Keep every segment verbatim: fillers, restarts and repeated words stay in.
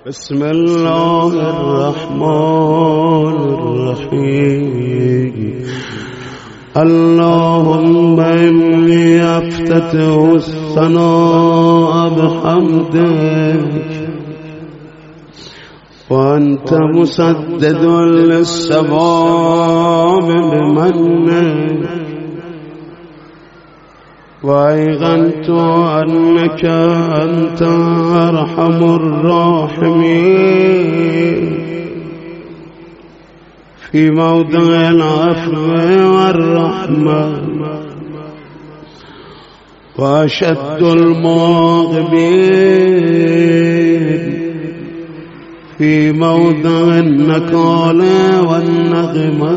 بسم الله الرحمن الرحيم. اللهم إني أفتتح الثناء بحمدك وأنت مسدد للصواب بمنك، وأيقنت أنك أنت أرحم الراحمين في موضع العفو والرحمة، وأشد المغبين في موضع النكال والنغمة،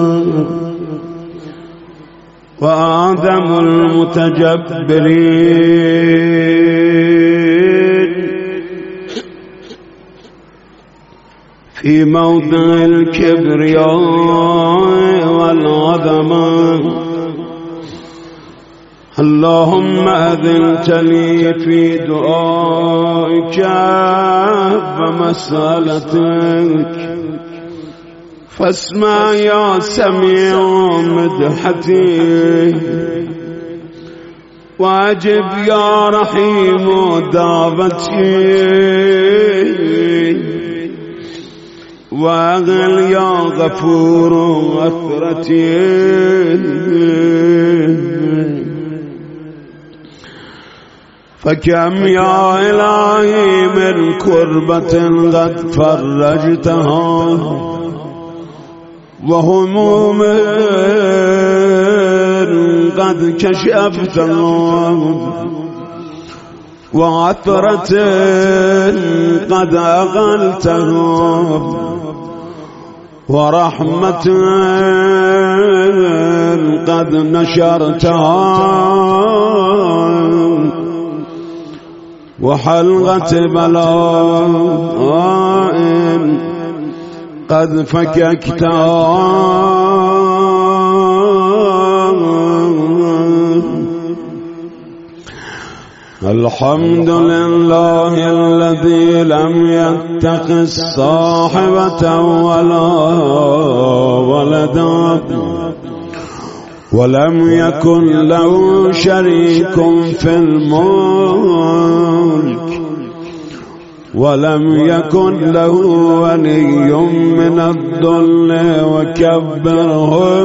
وأعظم المتجبرين في موضع الكبرياء والعظمة. اللهم أذنت لي في دعائك ومسألتك، فاسمع يا سميع مدحتي، واجب يا رحيم دعوتي، واغل يا غفور أثرتي. فكم يا إلهي من كربة قد فرجتها، وهموم قد كشفتها، وعثرة قد أغلتها، ورحمة قد نشرتها، وحلقة بلاء قد فككتها. الحمد لله الذي لم يتخذ صاحبة ولا ولدا، ولم يكن له شريك في الملك، ولم يكن له ولي من الذل، وكبره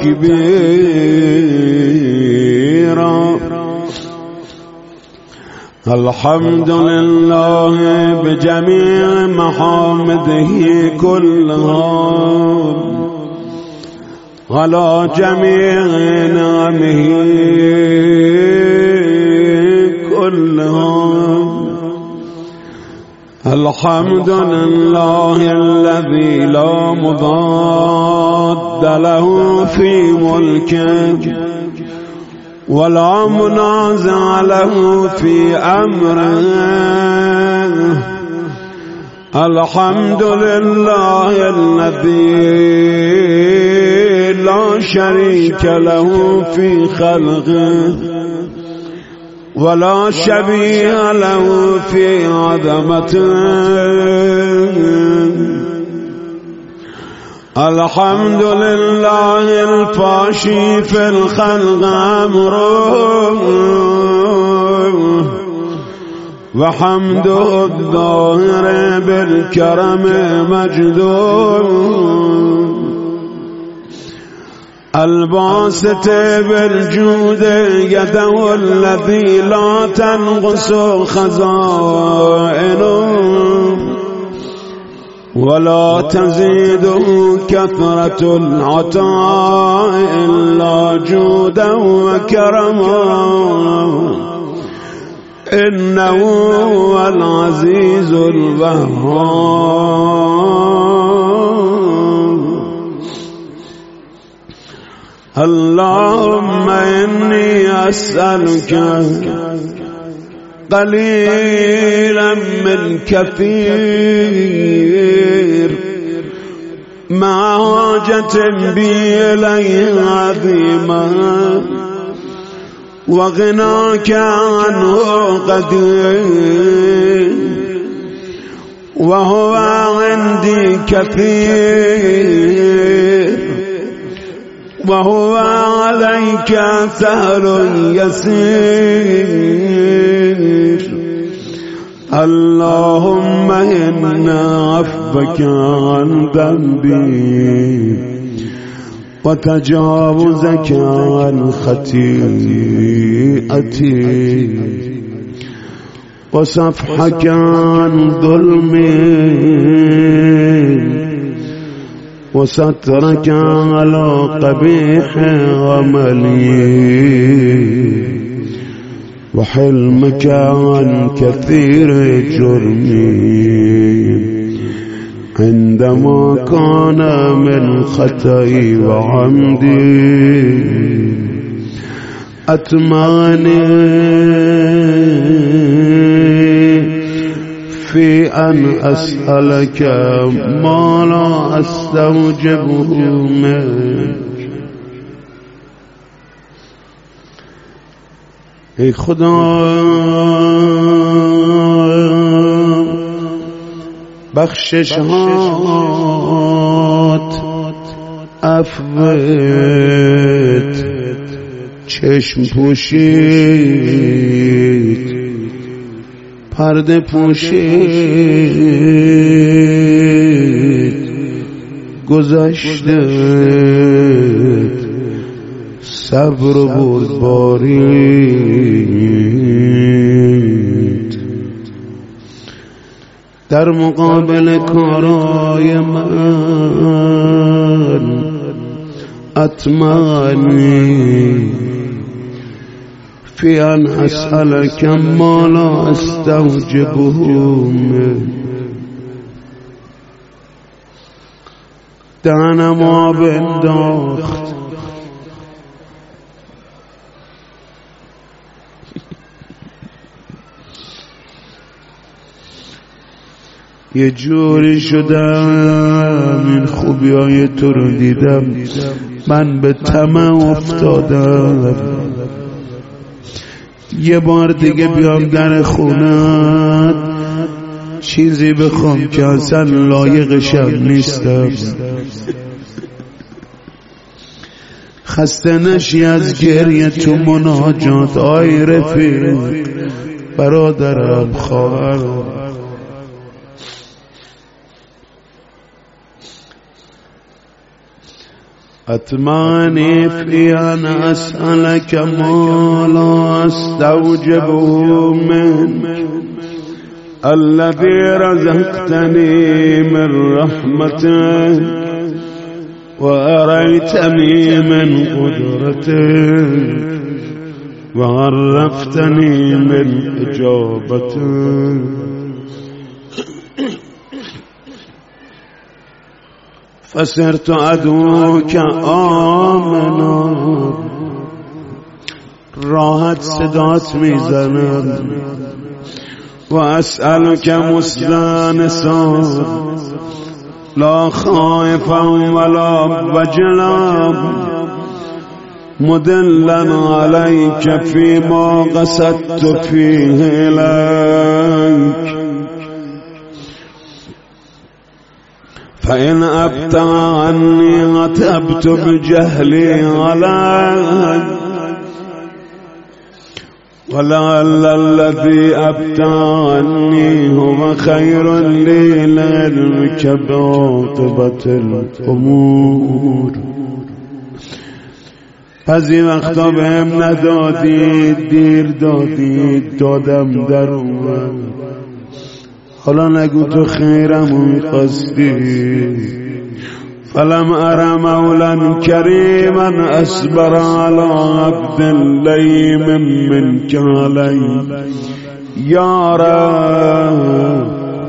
تكبيرا. الحمد لله بجميع محامده كلها، على جميع نعمه كلها. الحمد لله الذي لا مضاد له في ملكه، ولا منازع له في أمره. الحمد لله الذي لا شريك له في خلقه، ولا شبيه له في عظمته. الحمد لله الفاشي في الخلق أمره، وحمده الظاهر بالكرم مجده، الباسط بالجود يده الذي لا تنقص خزائنه، ولا تزيده كثرة العطاء إلا جودا وكرما. إنه هو العزيز الوهاب. اللهم إني أسألك قليلا من كثير، مع حاجة بي إليه عظيمة، وغناك عنه قدير، وهو عندي كثير وهو عليك سهل يسير اللهم إن عفوك عن ذنبي وتجاوزك عن خطيئتي وصفحك عن ظلمي وسترك على قبيح عملي وحلمك عن كثير جرمي عندما كان من خطئي وعمدي أتماني في أن أسألك ما لا أستوجبه منك. ای خدا بخشش هات عفوت چشم پوشید پرده پوشید گذشته صبر و بردبارید در مقابل کارای من اطمئنی فی ان اسألک ما لا استوجبه منک. دهنم آب انداخت یه جوری شدم این خوبی های تو رو دیدم من به طمع افتادم یه بار دیگه بیام در خونت چیزی بخوام که اصلا لایقشم نیستم. خسته نشی از گریه تو مناجات آی رفیق برادرم خواهرم. أتماني في أن أسألك ما لا أستوجبه منك الذي رزقتني من رحمتك وأريتني من قدرتك وعرفتني من إجابتك فسرت عدوك آمنا راحت صدات میزنم و اسألك مستانسا لا خائفا ولا وجلا مدلا عليك فيما قصدت فيه إليك فإن أبت عني غتبت بجهلي عليك ولعل الذي أبت عني هو خير لي لعلمك بعاقبة الأمور. بعضی وقتا بهم ندادید دیر دادید دادم در اومد حالا نگو تو خیرمو می‌خواستی. فلم ار مولا کریما اصبر على عبد لیم منك علی یا رب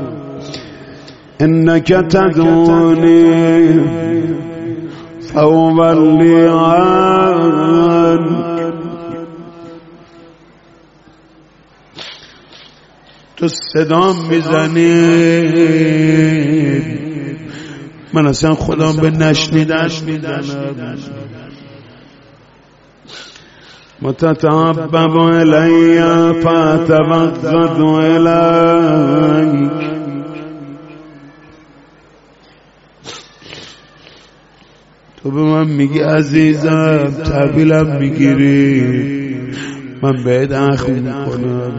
انك تدعوني فاولی عنك. تو صدام میزنی من اصلا خودم به نشنیدن میزنم. متتعبب الی فاتوقد الیک تو به من میگی عزیزم تحویلم میگیری، من بهت اخم میکنم.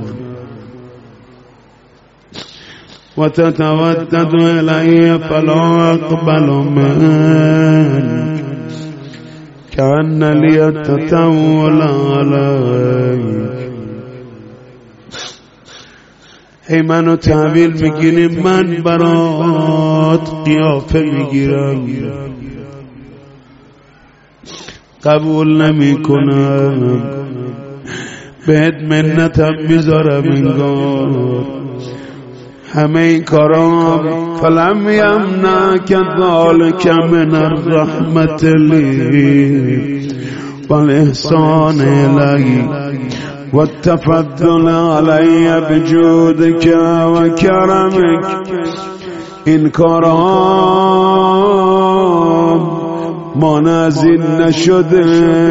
و تتودد الی فلا اقبل منک کأن لی التطول علیک. ای منو تحویل میگیری، من برات قیافه میگیرم، قبول نمی کنم، بهت منتم میذارم انگار. همه این کارام فلم یمنعک ذلک من الرحمت لی والاحسان الی والتفضل علی بجودک و کرمک. این کارام مانع از این نشده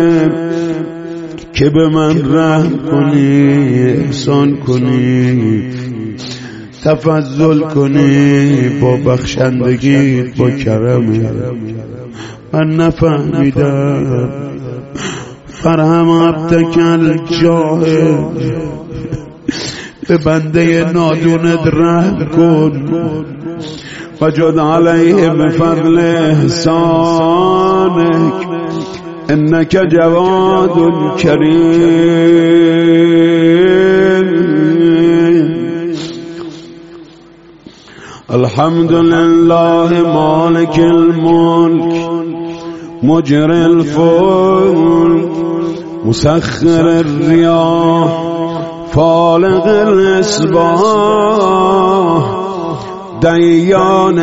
که به من رحم کنی، احسان کنی، تفضل کنی با بخشندگی، با کرم. من نفهمیدم. فرهم عبدک الجاهل، به بنده نادونت رحم کن. وجد علیه بفضل احسانک انک جواد کریم. الحمد لله مالک الملک مجري الفلك مسخر الرياح فالق الإصباح ديان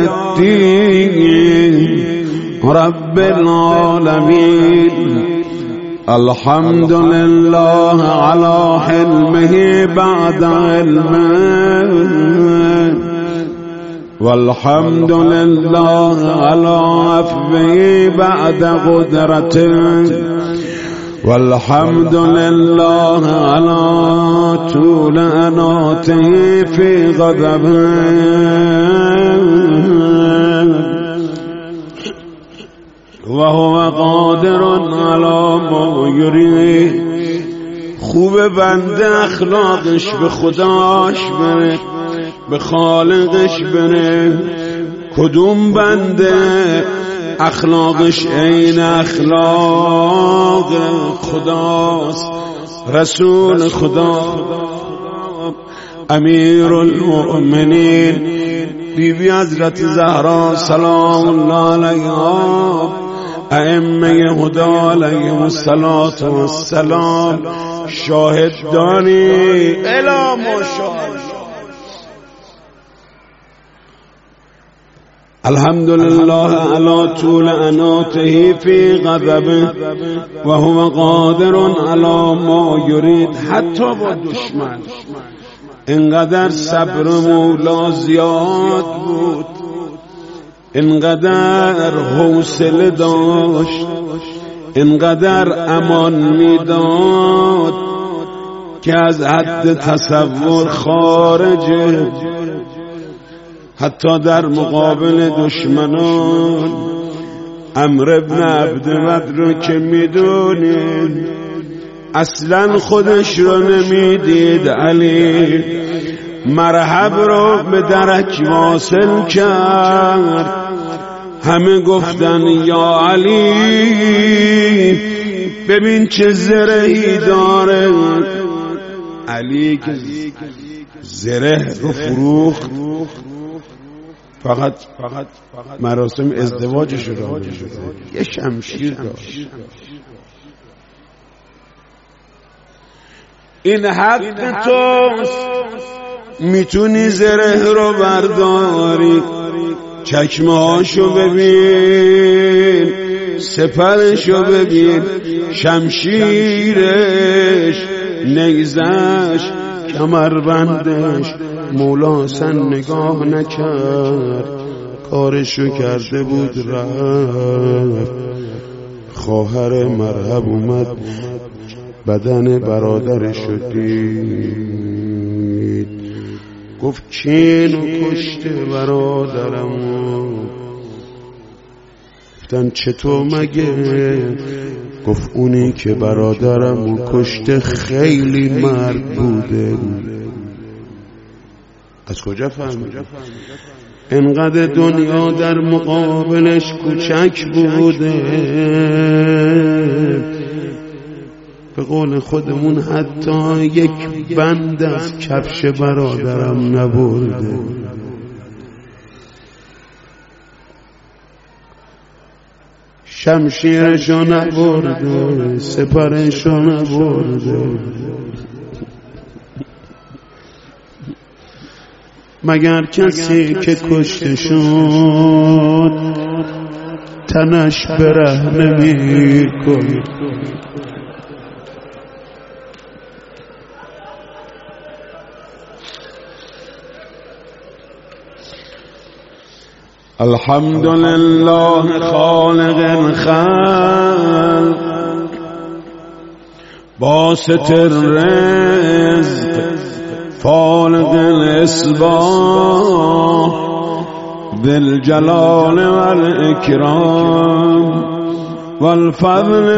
الدين رب العالمين. الحمد لله على حلمه بعد علمه والحمد لله على عفوه بعد قدرته والحمد لله على طول أناته في غضبه وهو قادر على ما يريد. خوب بنده اخلاقش به خداش بره، به خالقش بره. کدوم بنده اخلاقش عین اخلاق خداست، رسول خدا امیر المؤمنین بی بی حضرت زهرا سلام الله علیها، ائمه هدا علیهم الصلاة والسلام شاهد دانی الا ماشاءالله. الحمد لله على طول اناته في غضبه وهو قادر على ما يريد. حتی با دشمن اینقدر صبر مولا زیاد بود، اینقدر حوصله داشت، اینقدر امان میداد که از حد تصور خارجه. حتی در مقابل دشمنان عمرو بن عبدود رو که میدونید اصلا خودش رو نمیدید، علی مرحب رو به درک واصل کرد. همه گفتن یا علی ببین چه زرهی داره. علی که زره رو فروخت، فقط فقط مراسم ازدواجش رو داشت، یه شمشیر داشت. این حق توست، میتونی زره رو برداری. چکمه هاشو ببین، سپرشو ببین، شمشیرش، نیزش، کمربندش. مولا حسن نگاه نکرد، کارشو کرده بود رفت. خواهر مرحب اومد بدن برادرشو دید، گفت کینو کشته برادرمو. گفتن چطور مگه؟ گفت اونی که برادرم اون کشته خیلی مرد بوده. از کجا فهمید؟ انقدر دنیا در مقابلش کوچک بوده، به قول خودمون حتی یک بند از کفش برادرم نبرده. شمشیرشو نبرده، سپرشو نبرده، مگر کسی که کشته شد تنش برهنه می‌کنه. الحمد لله خالق الخلق باسط الرزق فالق الإصباح ذي الجلال والإكرام والفضل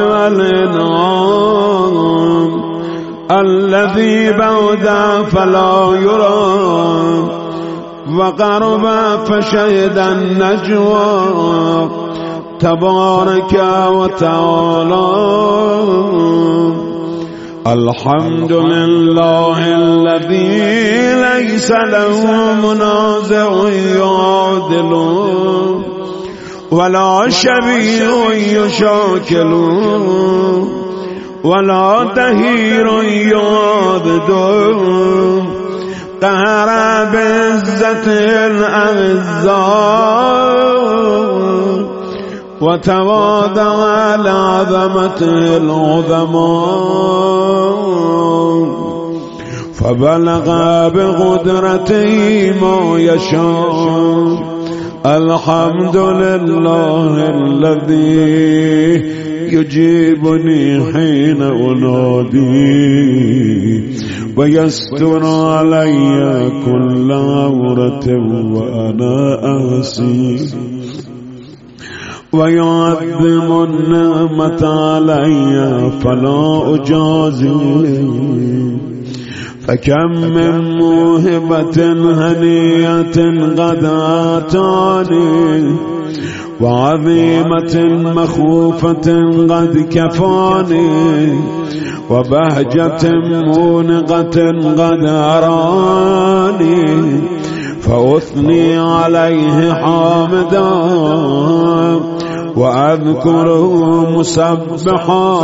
والإنعام الذي بعد فلا يرام وقرب فشهد النجوى تبارك وتعالى. الحمد لله الذي ليس له منازع يعادل ولا شبيه يشاكل ولا دهير يعاضد قهر بعزة الأعزاء وتواضع لعظمة العظماء فبلغ بقدرته ما يشاء. الحمد لله الذي يجيبني حين أنادي ويستر علي كل عورة وأنا أعصي ويعظم النعمة علي فلا أجازي. فكم من موهبة هنية قد آتاني وعظيمة مخوفة قد كفاني وبهجة مونقة قد أراني فأثني عليه حامدا وأذكره مسبحا.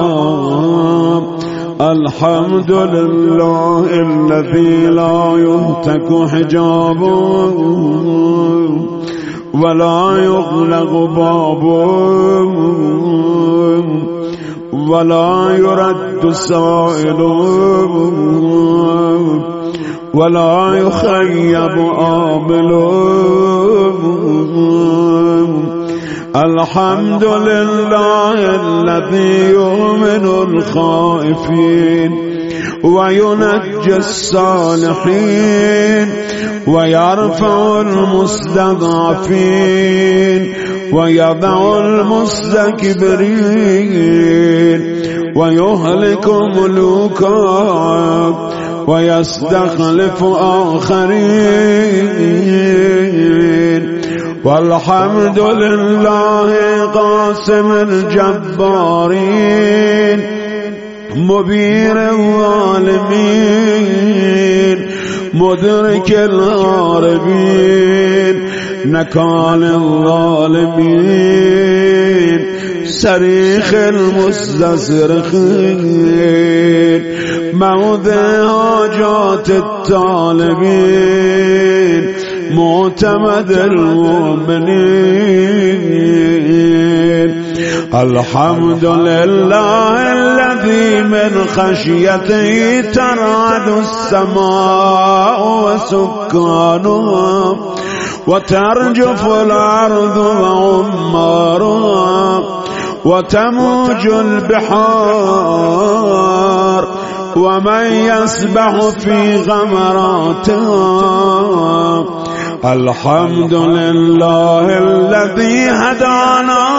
الحمد لله الذي لا يهتك حجابه ولا يغلق بابه ولا يرد سائله ولا يخيب آمله. الحمد لله الذي يؤمن الخائفين وينجي الصالحين ويرفع المستضعفين ويضع المستكبرين ويهلك ملوكا ويستخلف آخرين. والحمد لله قاسم الجبارين مبير الظالمين مدرك الهاربين نكال الظالمين صريخ المستصرخين موضع حاجات الطالبين معتمد المؤمنين. الحمد لله الذي من خشيته ترعد السماء وسكانها وترجف الأرض وعمارها وتموج البحار ومن يسبح في غمراتها الحمد لله الذي هدانا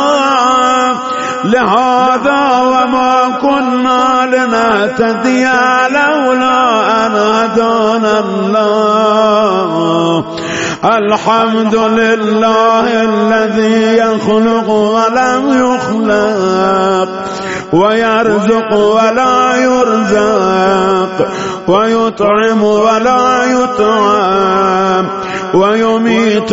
لهذا وما كنا لنهتدي لولا أن هدانا الله. الحمد لله الذي يخلق ولم يخلق ويرزق ولا يرزق ويطعم ولا يطعم ويميت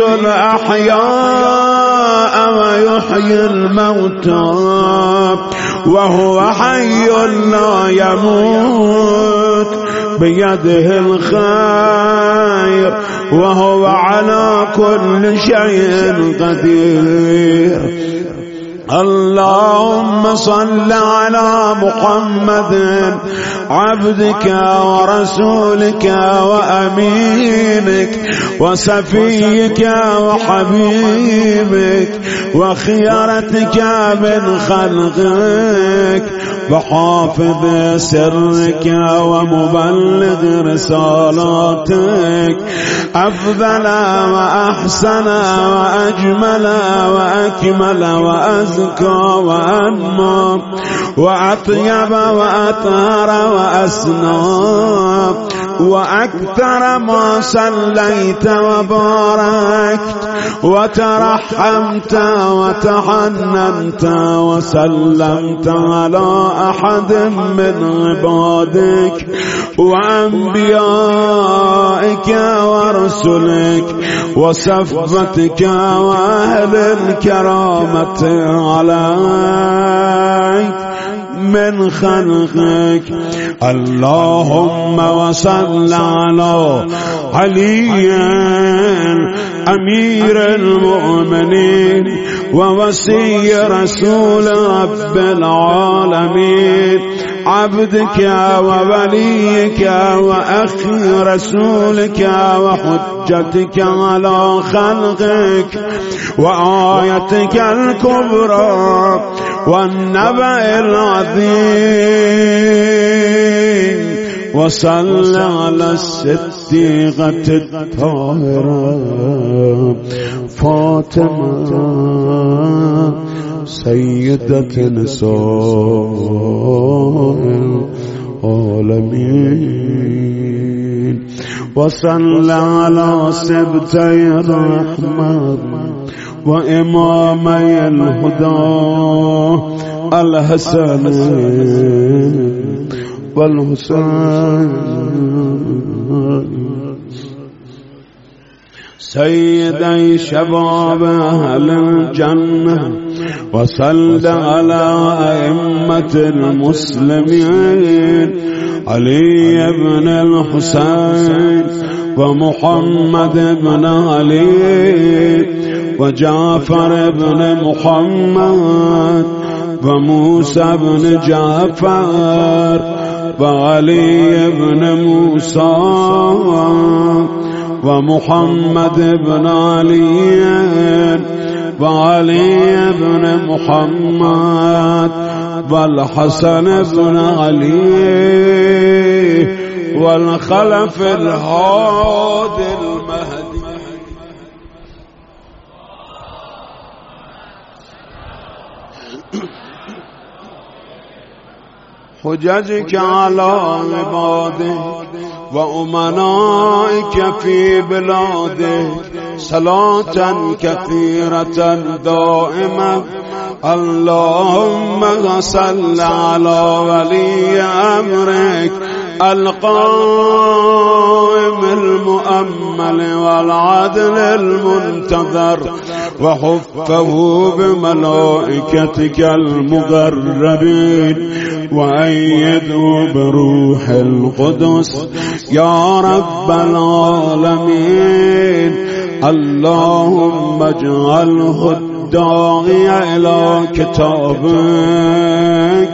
الأحياء ويحيي الموتى وهو حي لا يموت بيده الخير وهو على كل شيء قدير. اللهم صل على محمد عبدك ورسولك وأمينك وصفيك وحبيبك وخيرتك من خلقك وحافظ سرك ومبلغ رسالاتك أفضل وأحسن وأجمل وأكمل وأزكى وأنمى وأطيب وأطهر وأسنى وأكثر ما صليت وباركت وترحمت وتحننت وسلمت على أحد من عبادك وأنبيائك ورسلك وصفتك وأهل الكرامة عليك من خلقك. اللهم وصل على علي أمير المؤمنين ووصي رسول رب العالمين عبدك ووليك وأخي رسولك وحجتك على خلقك وآيتك الكبرى والنبأ العظيم. وصل على الصديقة الطاهرة فاطمة سيدة نساء العالمين. وصل على سبتي الرحمة وإمامي الهدى الحسن والحسين سيدي شباب أهل الجنة. وصل على أئمة المسلمين علي بن الحسين ومحمد بن علي وجعفر بن محمد وموسى بن جعفر وعلي بن موسى ومحمد بن علي وعلي بن محمد والحسن بن علي والخلف الهادي المهدي. حججك على عبادك وأمنائك في بلادك صلاة كثيرة دائمة. اللهم صل على ولي أمرك القائم المؤمل والعدل المنتظر وحفه بملائكتك المقربين وأيده بروح القدس يا رب العالمين. اللهم اجعله الداعي إلى كتابك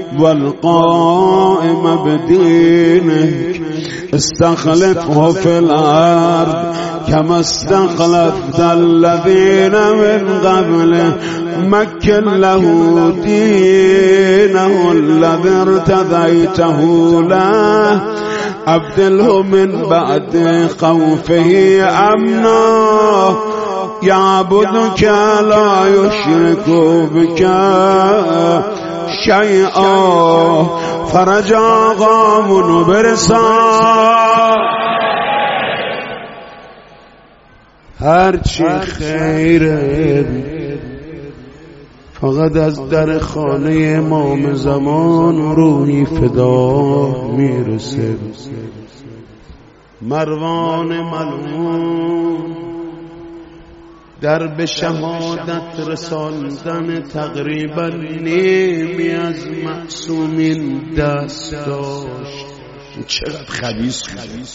والقائم بدينك. استخلفه في الأرض كما استخلفت الذين من قبله. مكن له دينه الذي ارتضيته له ابدله من بعد خوفه امنا یعبدک لا یشرک بک شیئا فرج آقامونو برسان هرچی خیره فقط از در خانه امام زمان روحی فدا میرسه. مروان ملعون در به شهادت رساندن تقریبا نیمی از معصومین دست داشت. چقدر خبیث خبیث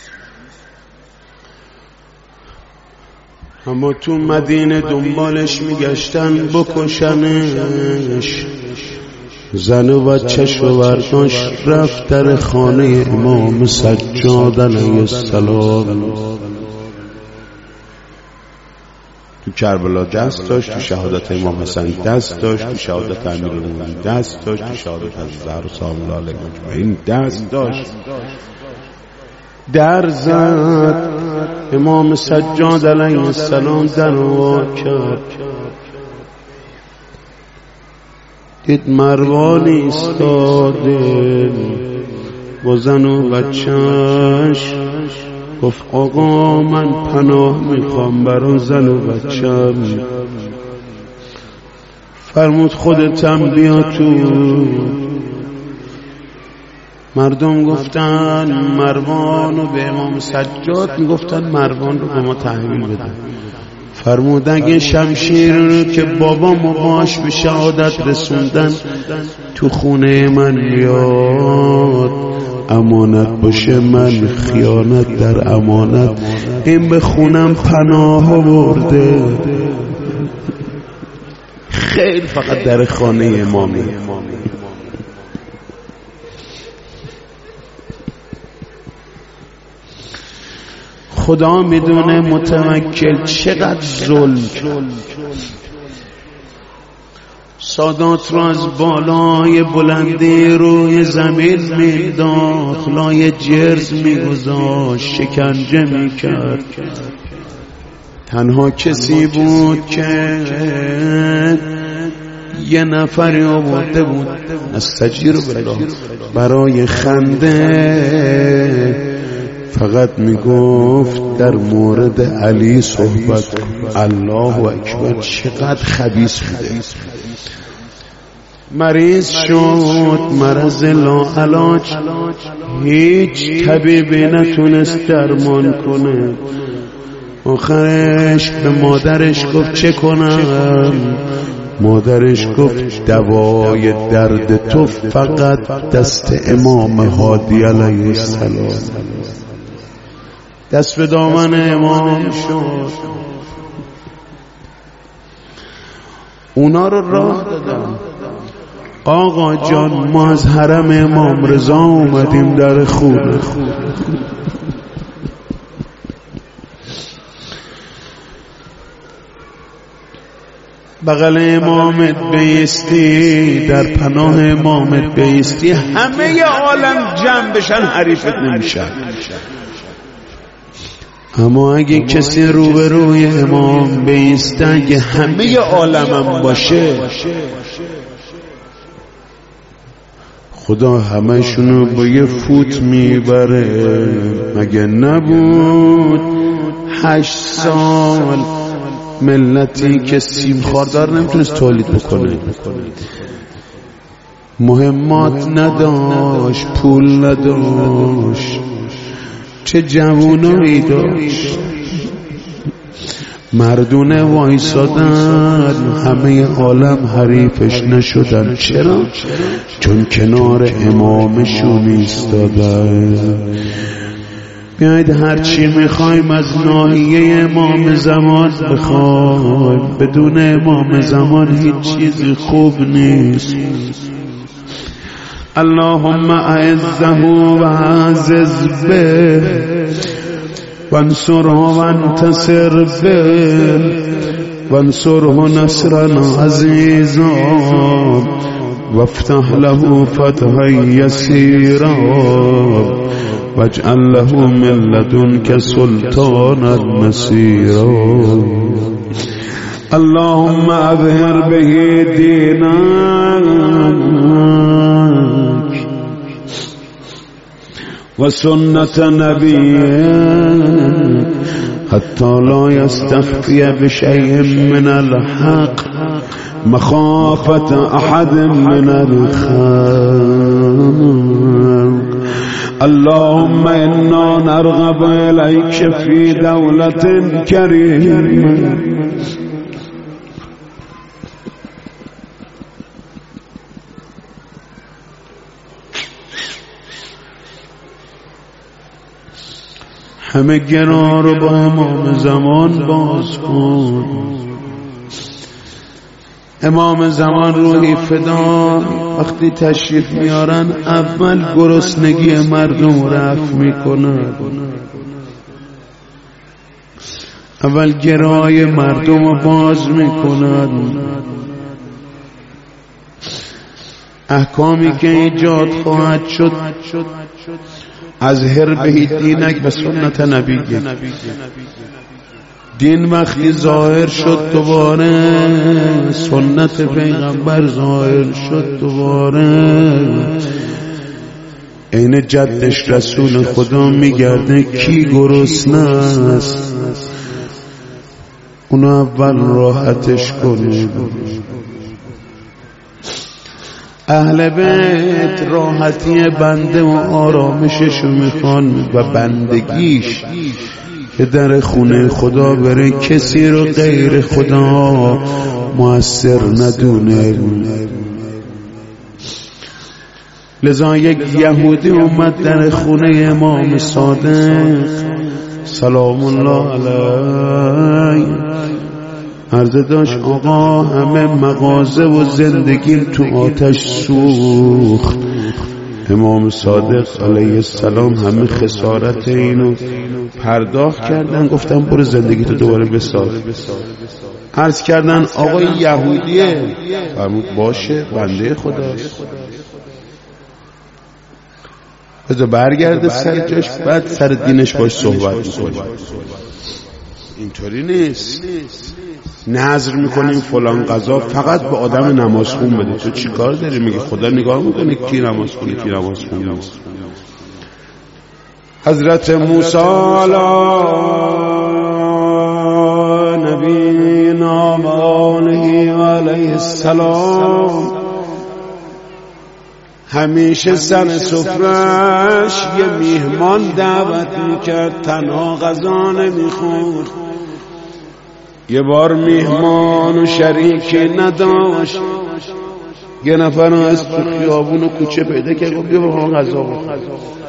اما تو مدینه دنبالش میگشتن بکشنش. زن و بچه‌ش رو برداشت رفت در خانه امام سجاد علیه السلام. تو کربلا دست داشت، تو شهادت امام حسن دست داشت، تو شهادت امیرالمومنین دست داشت، تو شهادت حضرت زهرا سلام الله علیها اجمعین دست داشت. در زد امام سجاد علیه السلام در وا کرد، دید مروان ایستاده با زن و بچه‌اش. گفت آقا من پناه میخوام برای زن و بچه‌م. فرمود خودتم بیا تو. مردم گفتن مروان رو به امام سجاد میگفتن مروان رو به ما تحویل بده. فرمود اگه شمشیر رو که بابامو باش به شهادت رسوندن تو خونه من بیاد امانت باشه، من خیانت در امانت. این به خونم پناه برده. خیر فقط در خانه امامی. خدا میدونه متوکل چقدر ظلم. سادات رو از بالای بلندی روی زمین مینداخت، لای جرز میگذاشت، شکنجه میکرد. تنها کسی بود که یه نفری آورده بود استجیر بالله برای خنده فقط میگفت در مورد علی صحبت کن. الله اکبر چقدر خبیث بوده. مریض شد، مرض لاعلاج، هیچ طبیبی نتونست درمان کنه. آخرش به مادرش گفت چه کنم؟ مادرش گفت دوای درد تو فقط دست امام هادی علیه السلام. دست به دامن امام شد، اونا رو راه دادن. آقا جان ما از حرم امام رضا اومدیم در خونه. بغل امامت بیستی، در پناه امامت بیستی، همه عالم جمع بشن حریفت نمیشن. اما اگه کسی روبروی امام بیسته، اگه همه عالمم باشه، خدا همه شونو با یه فوت میبره. مگه نبود هشت سال ملتی که سیم خاردار نمیتونست تولید بکنه، مهمات نداشت، پول نداشت، چه جوانایی داشت، مردونه وایسادن، همه عالم حریفش نشدن. چرا؟ چون کنار امامشون ایستادن. بیایید هرچی میخوایم از ناحیه امام زمان بخوایم، بدون امام زمان هیچ چیزی خوب نیست. اللهم اعزه و عزز به وانصره وانتصر به وانصره نصرا عزیزا وافتح له فتحا یسیرا واجعل له من لدنك سلطانا نصيرا اللهم اظهر به دينك وسنة نبيك حتى لا يستخفي بشيء من الحق مخافة أحد من الخلق اللهم إنا نرغب إليك في دولة كريمة همه گرا رو با امام زمان باز کن. امام زمان روحی فدا وقتی تشریف میارن اول گرسنگی مردم رفع میکنن، اول گرای مردم رو باز میکنن. احکامی که ایجاد خواهد شد از هر بهی دینک و سنت نبی، دین وقتی ظاهر شد دوباره سنت پیغمبر ظاهر شد دوباره این جدش رسول خدا میگرده کی گرسنه است اونو اول راحتش کنید. اهل بیت راحتی بنده و آرامششو میخوان و بندگیش که در خونه خدا بره کسی رو غیر خدا مؤثر ندونه. لذا یک یهودی اومد در خونه امام صادق سلام الله علیه، عرضه داشت آقا همه مغازه و زندگیم تو آتش سوخت. امام صادق علیه السلام همه خسارت اینو پرداخت کردن، گفتن برو زندگی تو دوباره بساز. عرض کردن آقا یهودیه، فرمود باشه بنده خداست، بذار برگرده سر جاش بعد سر دینش باش صحبت میکنیم. اینطوری نیست نظر میکنیم فلان قضا فقط به آدم نماز خون بده. تو چی کار داری؟ میگه خدا نگاه میکنه کی نماز خونه کی نماز خونه. حضرت موسی علی نبینا و آله و علیه السلام همیشه سر سفرش یه میهمان دعوت میکرد، تنها غذا نمیخورد. یه بار میهمان و شریکی نداشت، یه نفر از تو خیابون و کوچه پیدا کرد گفت بیا با ما غذا بخور.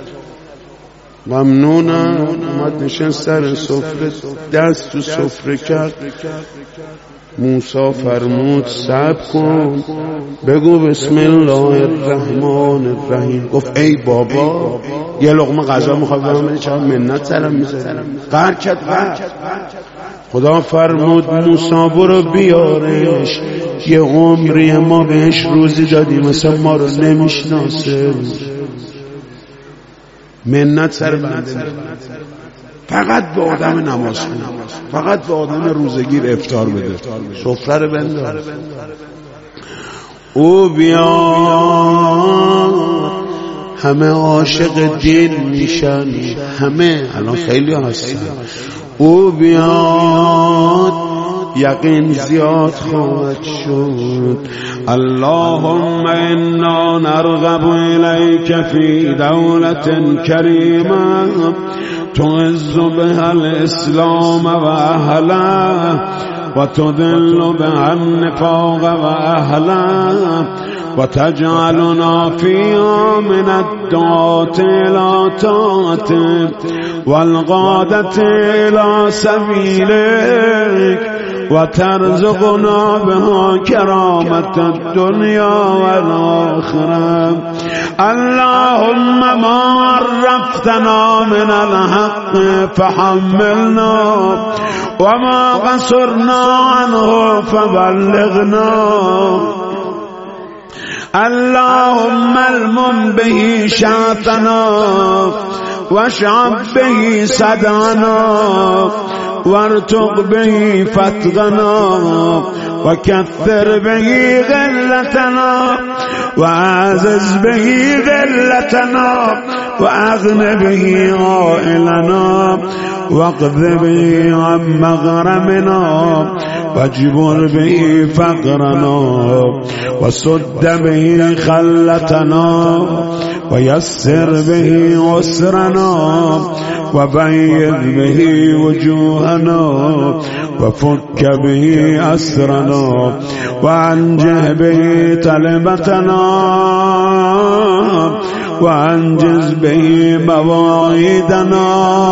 ممنونم. اومد نشست سر سفره، دست تو سفره کرد. موسی فرمود صبر کن بگو بسم الله الرحمن الرحیم. گفت ای بابا یه لقمه غذا میخواد برام بده، چرا منت سرم میذاری؟ قهر کرد. قهر خدا فرمود موسی برو بیارش، یه عمری ما بهش روزی دادیم مثلا ما رو نمیشناسه. منت سر بنده، فقط به آدم نماز خونه، فقط به آدم روزگیر افطار بده، سفره رو بنداز. او بیا همه عاشق دین میشن، همه الان خیلی هستن. او بیاد یقین زیاد خواهد شد. اللهم انا نرغب الیک فی دولت کریمه تعز بها الاسلام و اهله و تذل بها النفاق و اهله و تجعلنا فيها من الدعاة الى طاعتك والقادة الى سبيلك و ترزقنا بها کرامت الدنیا والآخرة. اللهم ما عرفتنا من الحق فحملنا وما قصرنا عنه فبلغنا. اللهم المن به شعثنا واشعب به صدعنا وارتق به فتغنا وكثر به غلتنا وعزز به غلتنا وأغن به عائلنا واقض به عن مغرمنا واجبر به فقرنا وسد به خلتنا ويسر به عسرنا وبيض به وجوهنا وفك به أسرنا وأنجه به طلبتنا وأنجز به مواعيدنا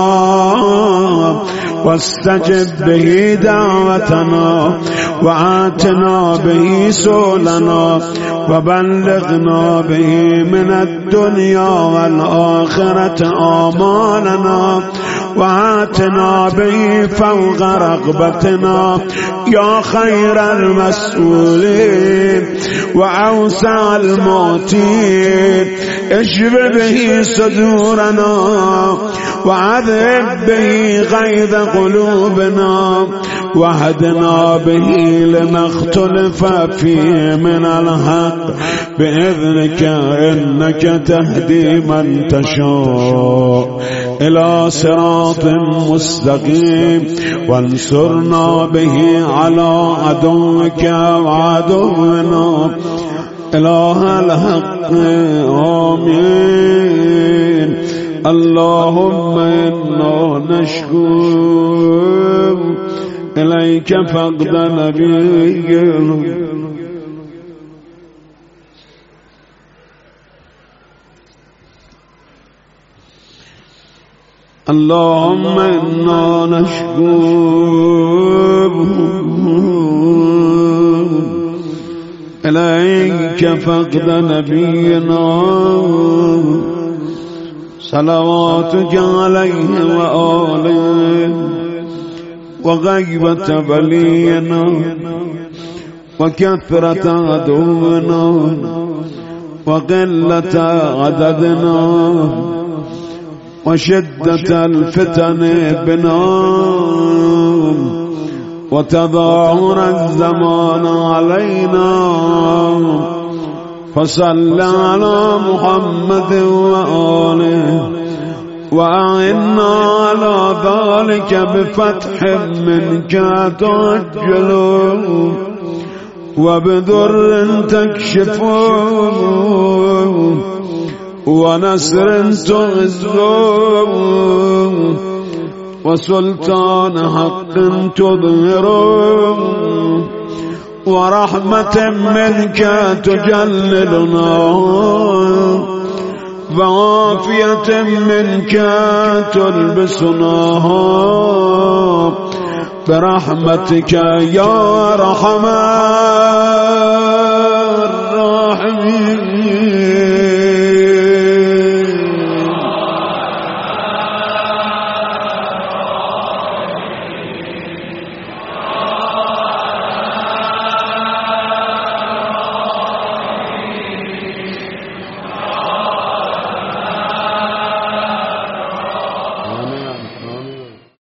واستجب به دعوتنا وآتنا به سؤلنا وبلغنا به من الدنيا والآخرة آمالنا وآتنا به فوق رغبتنا يا خير المسؤولين وأوسع المعطين اشف به صدورنا وعذب به غيظ قلوبنا وهدنا به لما اختلف فيه من الحق بإذنك إنك تهدي من تشاء إلى صراط مستقيم وانصرنا به على عدوك وعدونا إله الحق آمين. اللهم إنا نشكو إليك فقد نبيك اللهم إنا نشكو إليك فقد نبينا صلواتك عليه وآله وغيبة بلينا وكثرة عدونا وقلة عددنا وشدة الفتن بنا وتظاهر الزمان علينا فصل على محمد وآله وأعنا على ذلك بفتح منك تعجل وبضر تكشف ونصر تعز وسلطان حق تظهر ورحمة منك تجللنا وعافية منك تلبسناها برحمتك يا رحمن